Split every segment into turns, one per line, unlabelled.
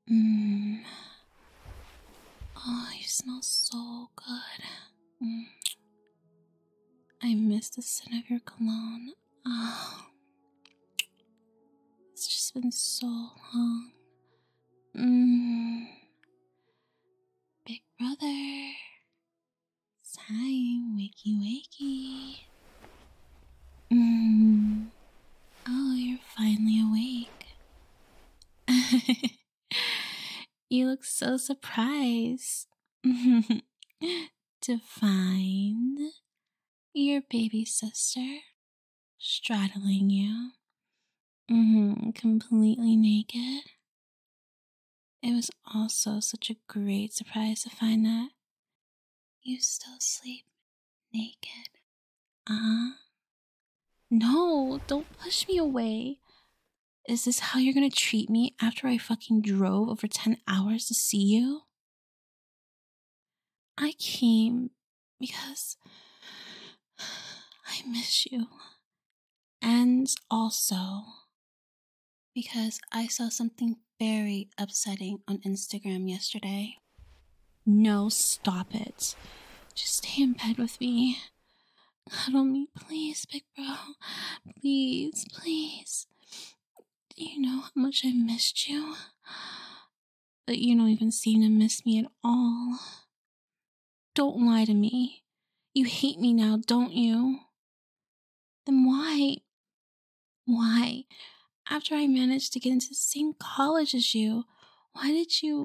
Mm. Oh, you smell so good. Mm. I miss the scent of your cologne. Oh, it's just been so long. Mm. Big brother, it's time. Wakey, wakey. Oh, you're finally awake. You look so surprised to find your baby sister straddling you, completely naked. It was also such a great surprise to find that you still sleep naked. No, don't push me away. Is this how you're gonna treat me after I fucking drove over 10 hours to see you? I came because I miss you. And also because I saw something very upsetting on Instagram yesterday. No, stop it. Just stay in bed with me. Cuddle me, please, big bro. Please, please. Do you know how much I missed you? But you don't even seem to miss me at all. Don't lie to me. You hate me now, don't you? Then why? Why? After I managed to get into the same college as you, why did you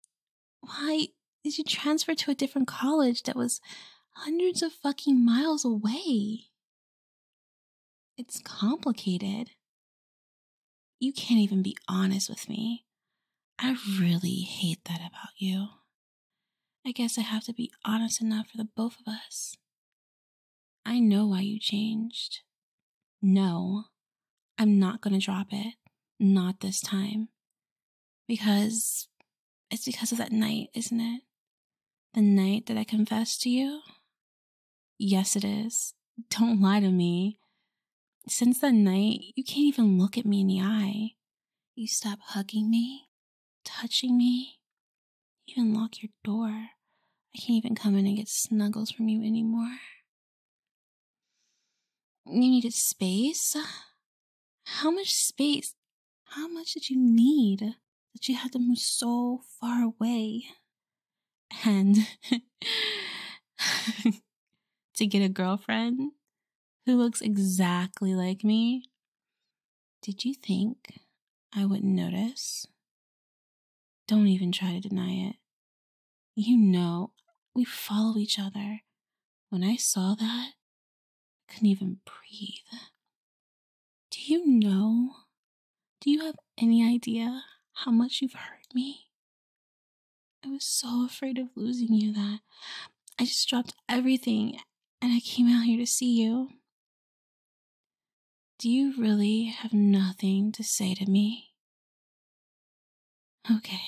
transfer to a different college that was hundreds of fucking miles away? It's complicated. You can't even be honest with me. I really hate that about you. I guess I have to be honest enough for the both of us. I know why you changed. No, I'm not gonna drop it. Not this time. Because it's because of that night, isn't it? The night that I confessed to you? Yes, it is. Don't lie to me. Since that night, you can't even look at me in the eye. You stop hugging me, touching me, even lock your door. I can't even come in and get snuggles from you anymore. You needed space? How much space? How much did you need that you had to move so far away? And to get a girlfriend who looks exactly like me? Did you think I wouldn't notice? Don't even try to deny it. You know, we follow each other. When I saw that, I couldn't even breathe. Do you know? Do you have any idea how much you've hurt me? I was so afraid of losing you that I just dropped everything and I came out here to see you. Do you really have nothing to say to me? Okay.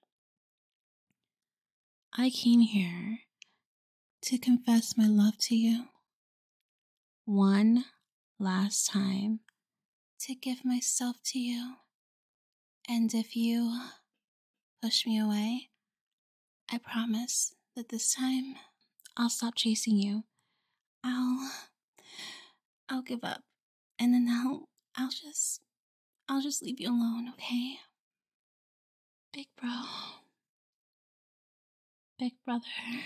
I came here to confess my love to you. One last time. To give myself to you. And if you push me away, I promise that this time I'll stop chasing you. I'll give up. And then I'll just leave you alone, okay? Big bro. Big brother.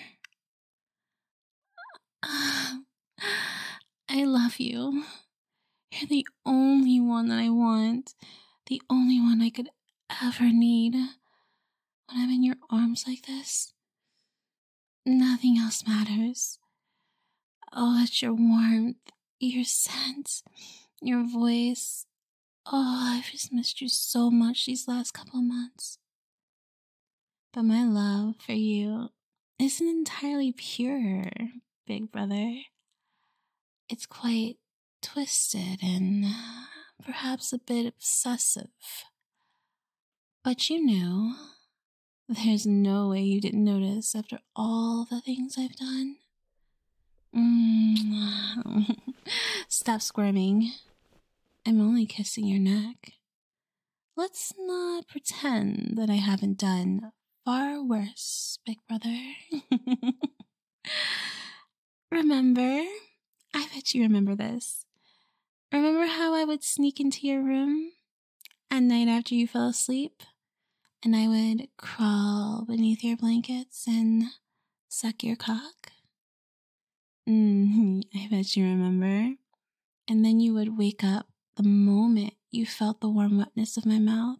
I love you. You're the only one that I want. The only one I could ever need. When I'm in your arms like this, nothing else matters. Oh, it's your warmth, your scent, your voice. Oh, I've just missed you so much these last couple of months. But my love for you isn't entirely pure, big brother. It's quite twisted and perhaps a bit obsessive. But you knew. There's no way you didn't notice after all the things I've done. Stop squirming. I'm only kissing your neck. let's not pretend that I haven't done far worse, big brother. Remember? I bet you remember this. Remember how I would sneak into your room at night after you fell asleep? And I would crawl beneath your blankets and suck your cock? I bet you remember. And then you would wake up the moment you felt the warm wetness of my mouth.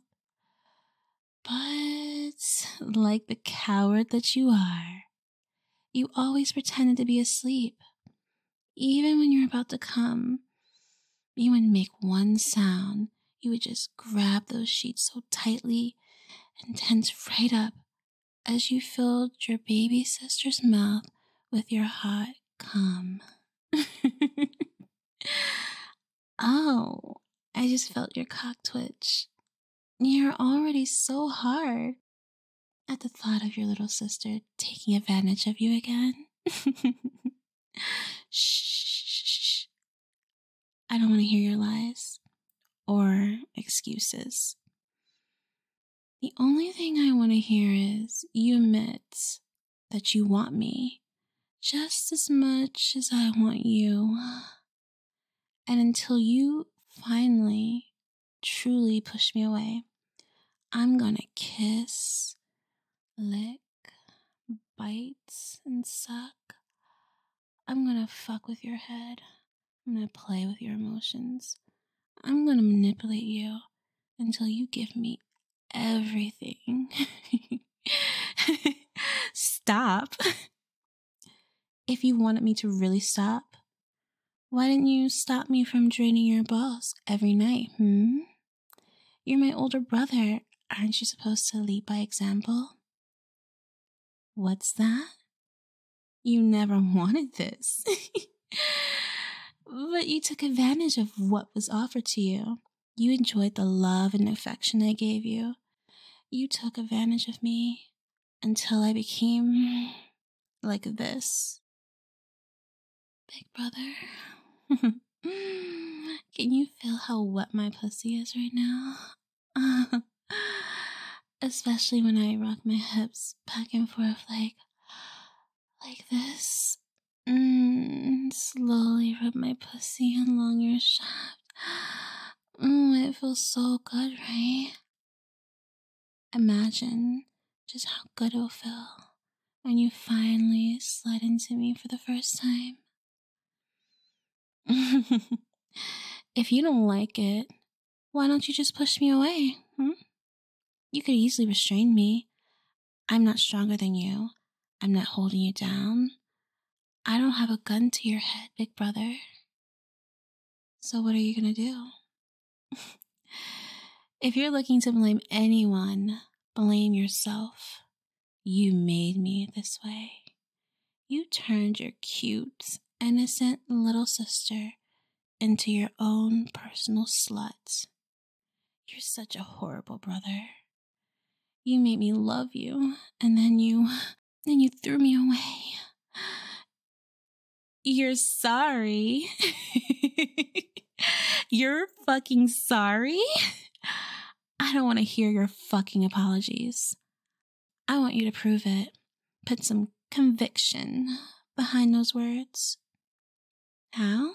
But like the coward that you are, you always pretended to be asleep. Even when you're about to come, you wouldn't make one sound. You would just grab those sheets so tightly and tense right up as you filled your baby sister's mouth with your hot cum. Oh, I just felt your cock twitch. You're already so hard at the thought of your little sister taking advantage of you again. Shh. I don't want to hear your lies or excuses. The only thing I want to hear is you admit that you want me just as much as I want you. And until you finally, truly push me away, I'm gonna kiss, lick, bite, and suck. I'm gonna fuck with your head. I'm gonna play with your emotions. I'm gonna manipulate you until you give me everything. Stop. If you wanted me to really stop, why didn't you stop me from draining your balls every night, You're my older brother. Aren't you supposed to lead by example? What's that? You never wanted this. But you took advantage of what was offered to you. You enjoyed the love and affection I gave you. You took advantage of me until I became like this. Big brother. Can you feel how wet my pussy is right now? Especially when I rock my hips back and forth like this. Slowly rub my pussy along your shaft. It feels so good, right? Imagine just how good it'll feel when you finally slide into me for the first time. If you don't like it, why don't you just push me away? You could easily restrain me. I'm not stronger than you. I'm not holding you down. I don't have a gun to your head, big brother. So what are you gonna do? If you're looking to blame anyone, blame yourself. You made me this way. You turned your cute, innocent little sister into your own personal slut. You're such a horrible brother. You made me love you, and then you threw me away. You're sorry? You're fucking sorry? I don't want to hear your fucking apologies. I want you to prove it. Put some conviction behind those words. How?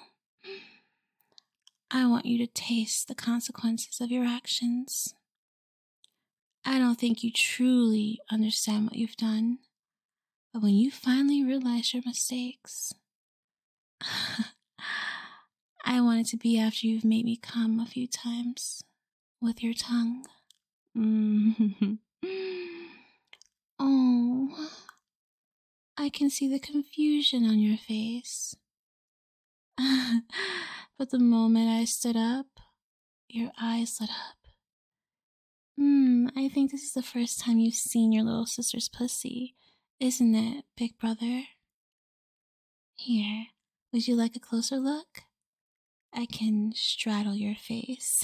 I want you to taste the consequences of your actions. I don't think you truly understand what you've done, but when you finally realize your mistakes, I want it to be after you've made me come a few times with your tongue. Oh, I can see the confusion on your face. But the moment I stood up, your eyes lit up. I think this is the first time you've seen your little sister's pussy, isn't it, big brother? Here, would you like a closer look? I can straddle your face.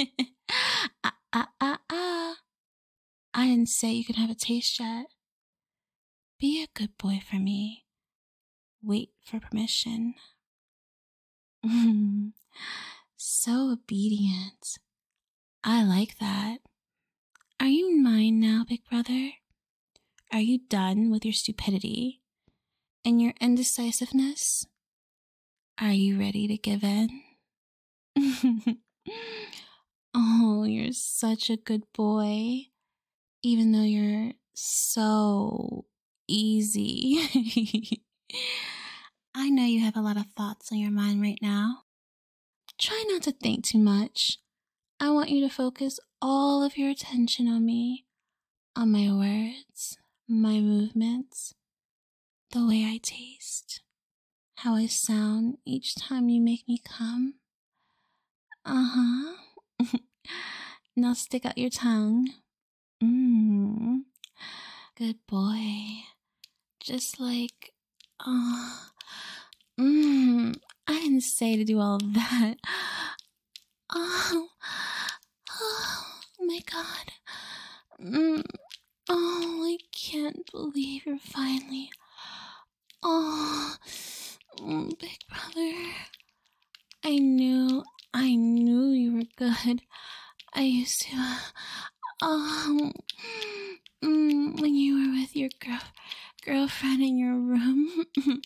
I didn't say you can have a taste yet. Be a good boy for me. Wait for permission. So obedient. I like that. Are you mine now, big brother? Are you done with your stupidity and your indecisiveness? Are you ready to give in? Oh, you're such a good boy, even though you're so easy. I know you have a lot of thoughts on your mind right now. Try not to think too much. I want you to focus all of your attention on me, on my words, my movements, the way I taste, how I sound each time you make me come. Uh-huh. Now stick out your tongue. Good boy. Just like, I didn't say to do all of that. Oh my God. Oh, I can't believe you're finally. Oh, big brother. I knew you were good. I used to, when you were with your girlfriend in your room.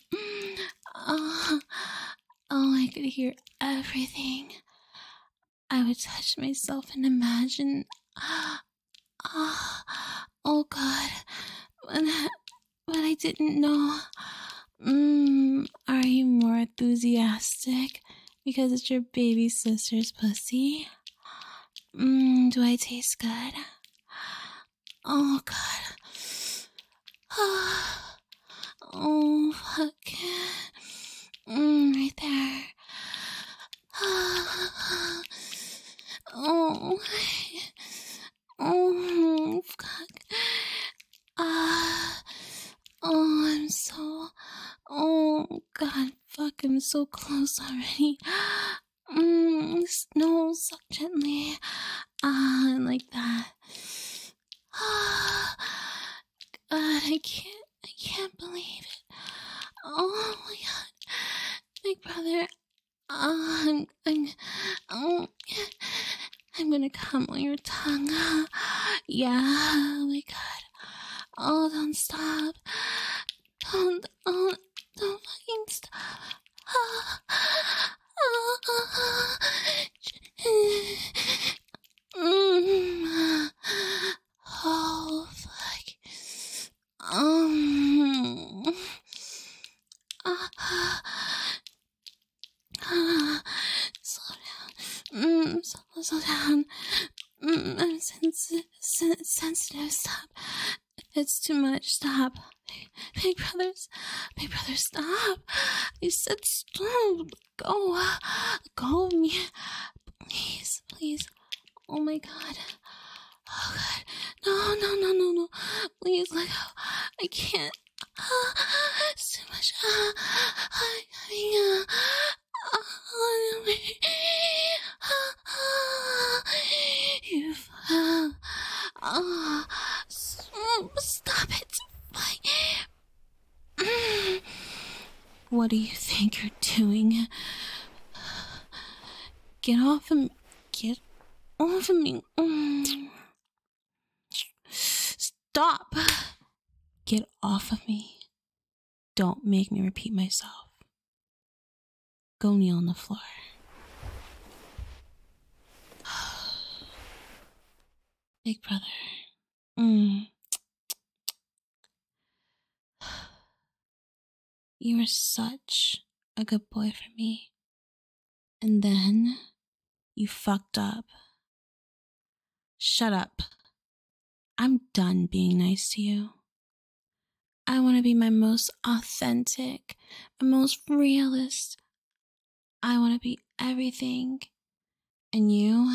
I could hear everything. I would touch myself and imagine. Oh God, but I didn't know. Are you more enthusiastic because it's your baby sister's pussy? Do I taste good? Oh God. Oh fuck. Right there. Oh fuck. I'm so. Oh God, fuck! I'm so close already. No, suck gently. Like that. God, I can't believe it. Oh my God, big brother. I'm gonna come on your tongue. Yeah, oh my God. Oh, don't stop. Don't fucking stop. Oh, fuck. Slow down. Slow down. I'm sensitive. Stop. It's too much. Stop. Big brother, stop. I said stop. Go of me. Please. Oh my God. Oh God. No. Please let go. I can't. It's too much. I'm coming. You. Stop it. What do you think you're doing? Get off of me. Get off of me. Stop. Get off of me. Don't make me repeat myself. Go kneel on the floor. Big brother. You were such a good boy for me. And then you fucked up. Shut up. I'm done being nice to you. I want to be my most authentic, my most realist. I want to be everything. And you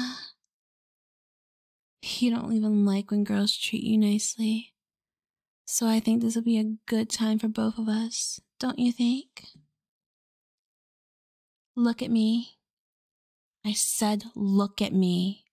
don't even like when girls treat you nicely. So I think this will be a good time for both of us, don't you think? Look at me. I said look at me.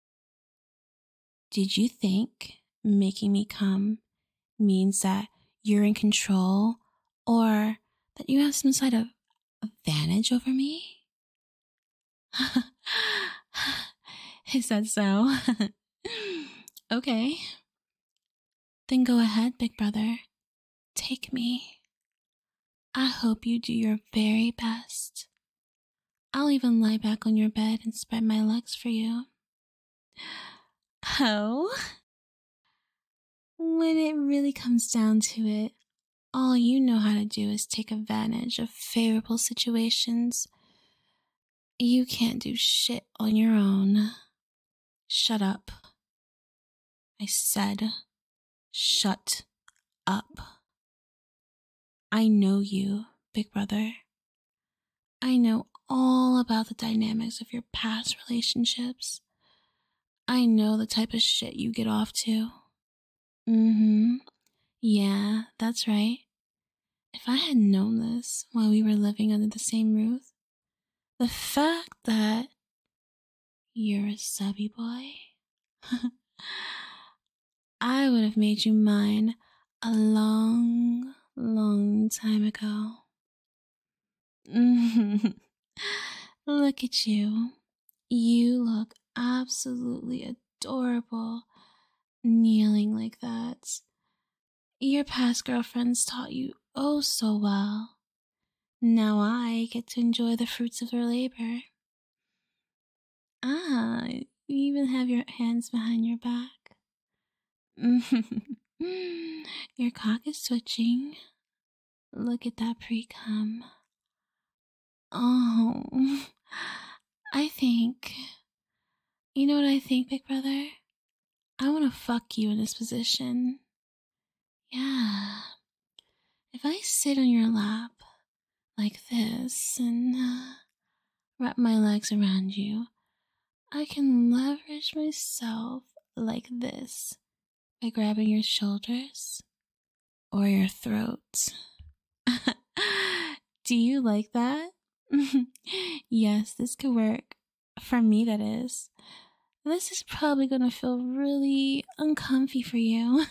Did you think making me come means that you're in control or that you have some sort of advantage over me? Is that so? Okay. Then go ahead, big brother. Take me. I hope you do your very best. I'll even lie back on your bed and spread my legs for you. Oh? When it really comes down to it, all you know how to do is take advantage of favorable situations. You can't do shit on your own. Shut up. I said, shut up. I know you, big brother. I know all about the dynamics of your past relationships. I know the type of shit you get off to. Yeah, that's right. If I had known this while we were living under the same roof, the fact that you're a subby boy, I would have made you mine a long, long time ago. Look at you. You look absolutely adorable, kneeling like that. Your past girlfriends taught you oh so well. Now I get to enjoy the fruits of their labor. Ah, you even have your hands behind your back. Your cock is twitching. Look at that pre-cum. Oh, you know what I think, big brother? I want to fuck you in this position. Yeah. If I sit on your lap like this and wrap my legs around you, I can leverage myself like this by grabbing your shoulders or your throat. Do you like that? Yes, this could work. For me, that is. This is probably gonna feel really uncomfy for you.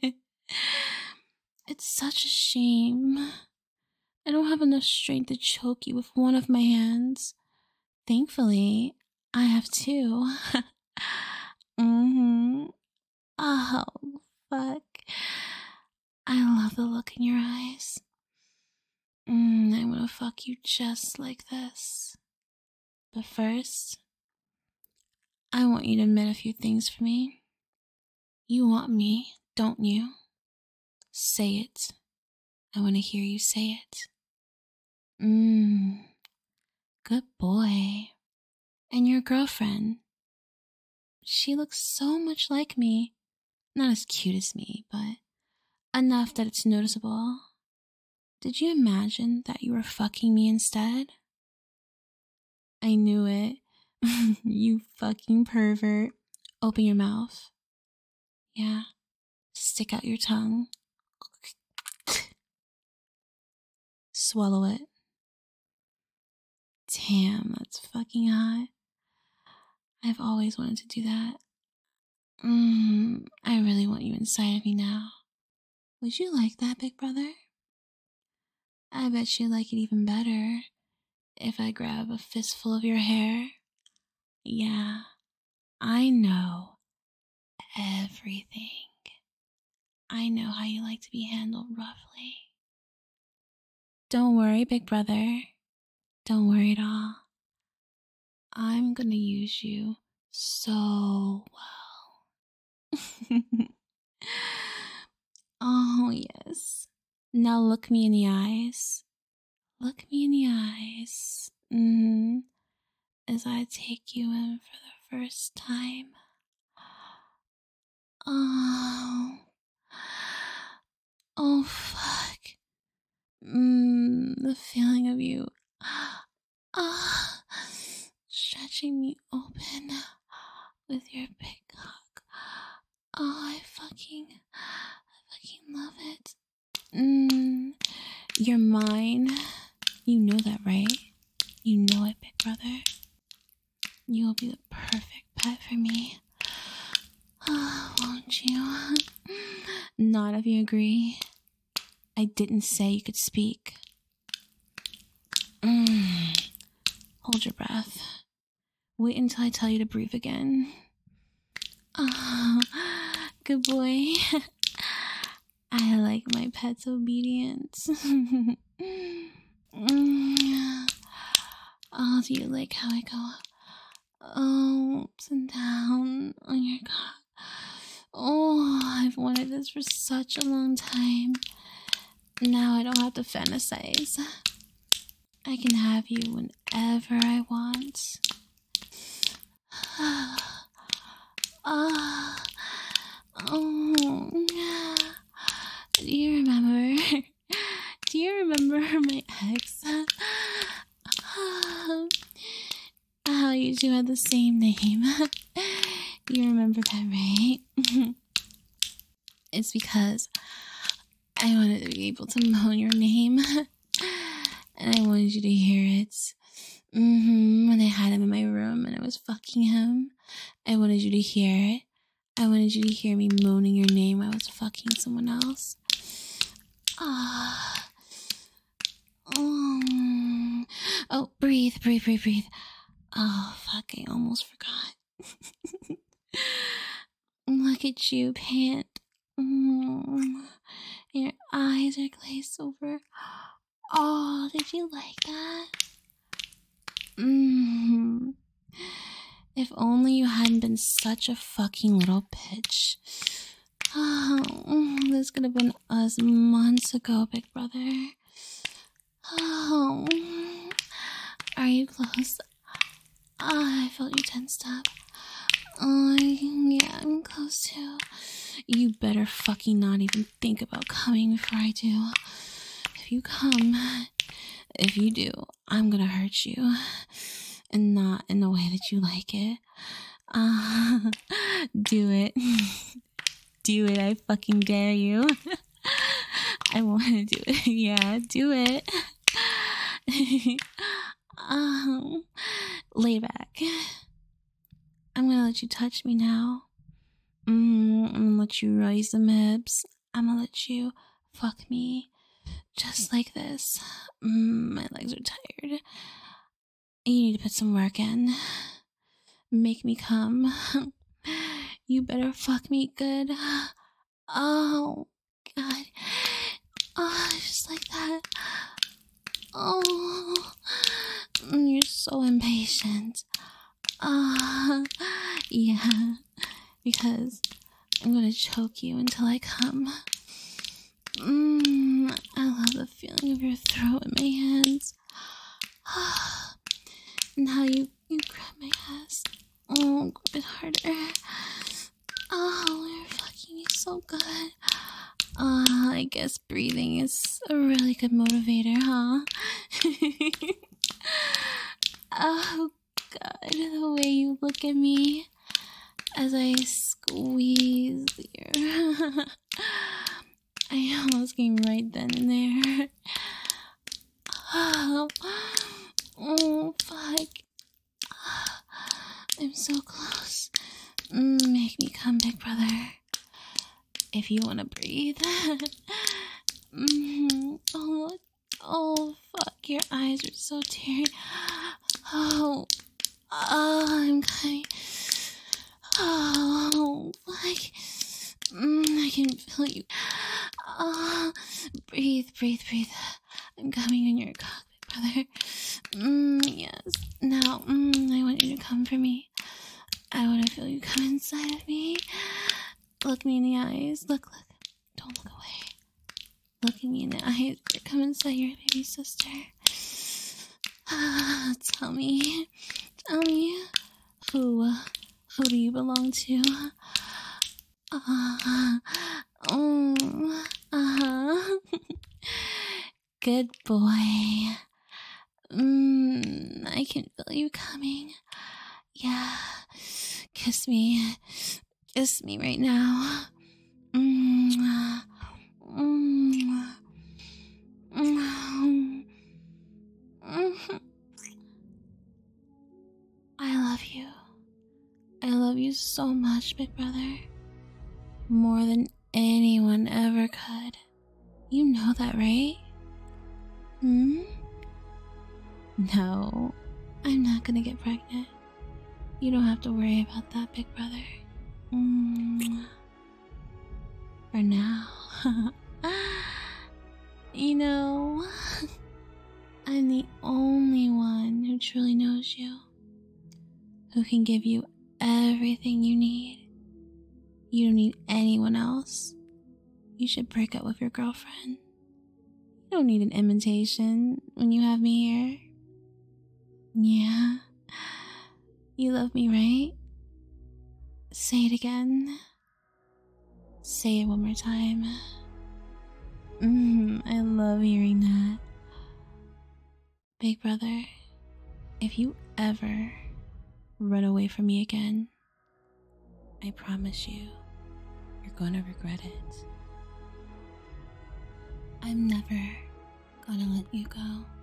It's such a shame. I don't have enough strength to choke you with one of my hands. Thankfully, I have two. Oh, fuck. I love the look in your eyes. I want to fuck you just like this. But first, I want you to admit a few things for me. You want me, don't you? Say it. I want to hear you say it. Good boy. And your girlfriend, she looks so much like me. Not as cute as me, but enough that it's noticeable. Did you imagine that you were fucking me instead? I knew it. You fucking pervert. Open your mouth. Yeah. Stick out your tongue. Swallow it. Damn, that's fucking hot. I've always wanted to do that. I really want you inside of me now. Would you like that, big brother? I bet you'd like it even better if I grab a fistful of your hair. Yeah, I know everything. I know how you like to be handled roughly. Don't worry, big brother. Don't worry at all. I'm gonna use you so well. Oh, yes. Now look me in the eyes. Look me in the eyes. As I take you in for the first time. Oh, fuck. The feeling of you. Stretching me open with your big cock. Oh, I fucking love it. You're mine. You know that, right? You know it, big brother. You will be the perfect pet for me. Won't you? Not if you agree. I didn't say you could speak. Hold your breath. Wait until I tell you to breathe again. Oh, good boy. I like my pet's obedience. Oh, do you like how I go ups and down on your cock? Oh, I've wanted this for such a long time. Now I don't have to fantasize. I can have you whenever I want. Do you remember? Do you remember my ex? How you two had the same name. You remember that, right? It's because I wanted to be able to moan your name. And I wanted you to hear it. When I had him in my room and I was fucking him, I wanted you to hear it. I wanted you to hear me moaning your name while I was fucking someone else. Oh, breathe. Oh, fuck, I almost forgot. Look at you, pant. Your eyes are glazed over. Oh, did you like that? If only you hadn't been such a fucking little bitch. Oh, this could have been us months ago, big brother. Oh, are you close? I felt you tensed up. Oh, yeah, I'm close too. You better fucking not even think about coming before I do. If you come, if you do, I'm gonna hurt you. And not in the way that you like it. Do it. Do it, I fucking dare you. I want to do it. Yeah, do it. Lay back. I'm gonna let you touch me now. I'm gonna let you raise them hips. I'm gonna let you fuck me. Just like this. My legs are tired. You need to put some work in. Make me come. You better fuck me good. Oh, God. Oh, just like that. Oh, you're so impatient. Yeah, because I'm gonna choke you until I come. I love the feeling of your throat in my hands. And how you grab my ass. Oh, grab it harder. Oh, you're fucking me so good. I guess breathing is a really good motivator, huh? Oh, God, the way you look at me as I squeeze your... I almost came right then and there. Oh, fuck. I'm so close. Make me come, big brother. If you want to breathe. Oh, fuck. Your eyes are so teary. Oh, I'm coming. Oh, fuck. I can feel you. Oh, breathe. I'm coming in your cock, big brother. Yes. Now, I want you to come for me. I want to feel you come inside of me. Look me in the eyes. Look. Don't look away. Look at me in the eyes. Come inside your baby sister. Tell me. Who do you belong to? Good boy. I can feel you coming. Yeah. Kiss me right now. I love you so much, big brother. More than anyone ever could. You know that, right? No, I'm not gonna get pregnant. You don't have to worry about that, big brother. Mm. For now. You know, I'm the only one who truly knows you, who can give you everything you need. You don't need anyone else. You should break up with your girlfriend. You don't need an invitation when you have me here. Yeah. You love me, right? Say it again. Say it one more time. I love hearing that. Big brother, if you ever run away from me again, I promise you, you're gonna regret it. I'm never gonna let you go.